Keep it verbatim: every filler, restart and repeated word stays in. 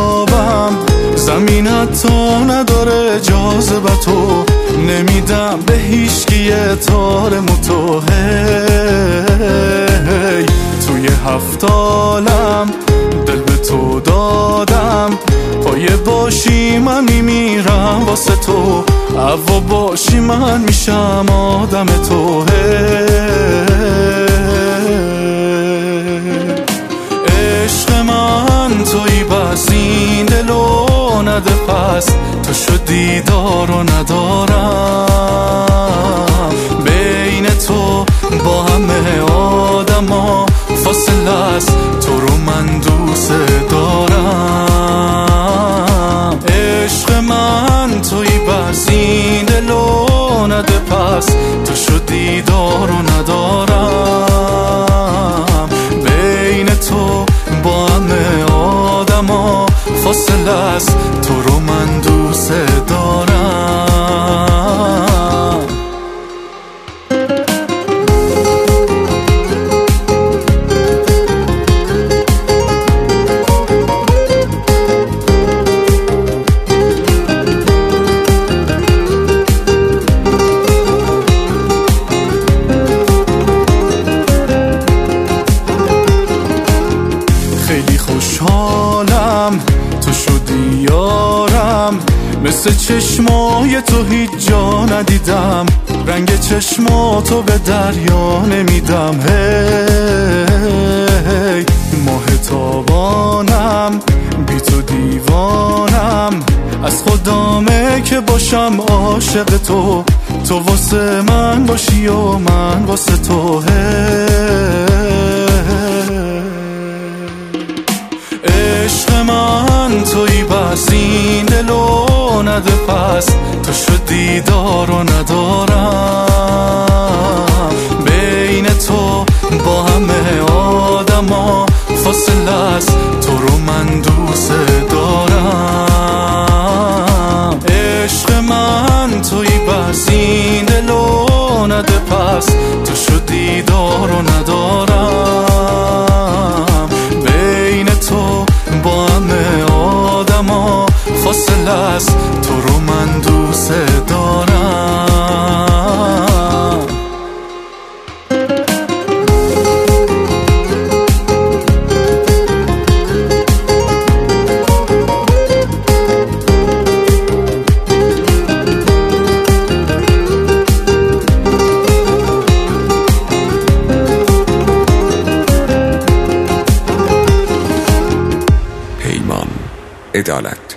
خوابم، زمین حتی نداره جاذبتو، نمیدم به هیچکی تار موتو. هی توی هفت عالم دل به تو دادم، پایه باشی من میمیرم واسه تو، هوا باشی من میشم آدم تو. عشق من توی بس این دلو نده پس، تو شدی دار و ندارم، بین تو با همه آدم ها فاصله است، تو رو من دوست دارم. عشق من توی بس این دلو نده پس، تو شدی دار و ندارم، بین تو با همه آدم ها فاصله است، تو رو من دوست دارم. خیلی خوشحالم تو شدی یارم، مثل چشمای تو هیچ جا ندیدم، رنگ چشماتو به دریا نمیدم. هی ماه تابانم بی تو دیوانم، از خدامه که باشم عاشق تو، تو واسه من باشی و من واسه تو. عشق من توی بس این دلو نده پس، تو شدی دار و ندارم، بین تو با همه آدم ها فاصله است، تو رو من دوست دارم. عشق من توی بس این دلو نده پس، تو شدی دار و ندارم، بین تو با همه آدم ها فاصله است، تو رو من دوست دارم. پیمان عدالت.